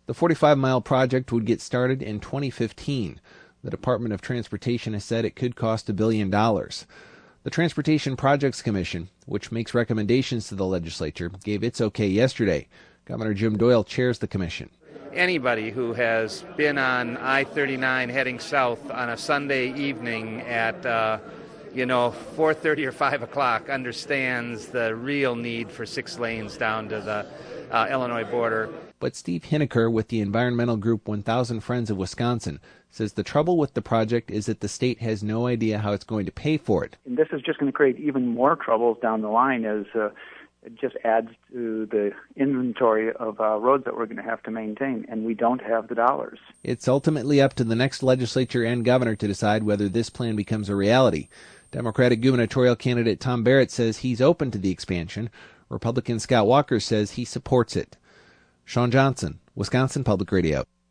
The 45-mile project would get started in 2015. The Department of Transportation has said it could cost $1 billion. The Transportation Projects Commission, which makes recommendations to the legislature, gave its okay yesterday. Governor Jim Doyle chairs the commission. Anybody who has been on I-39 heading south on a Sunday evening at 4:30 or 5 o'clock understands the real need for 6 lanes down to the Illinois border. But Steve Hineker with the environmental group 1,000 Friends of Wisconsin says the trouble with the project is that the state has no idea how it's going to pay for it. And this is just going to create even more troubles down the line as it just adds to the inventory of roads that we're going to have to maintain, and we don't have the dollars. It's ultimately up to the next legislature and governor to decide whether this plan becomes a reality. Democratic gubernatorial candidate Tom Barrett says he's open to the expansion. Republican Scott Walker says he supports it. Sean Johnson, Wisconsin Public Radio.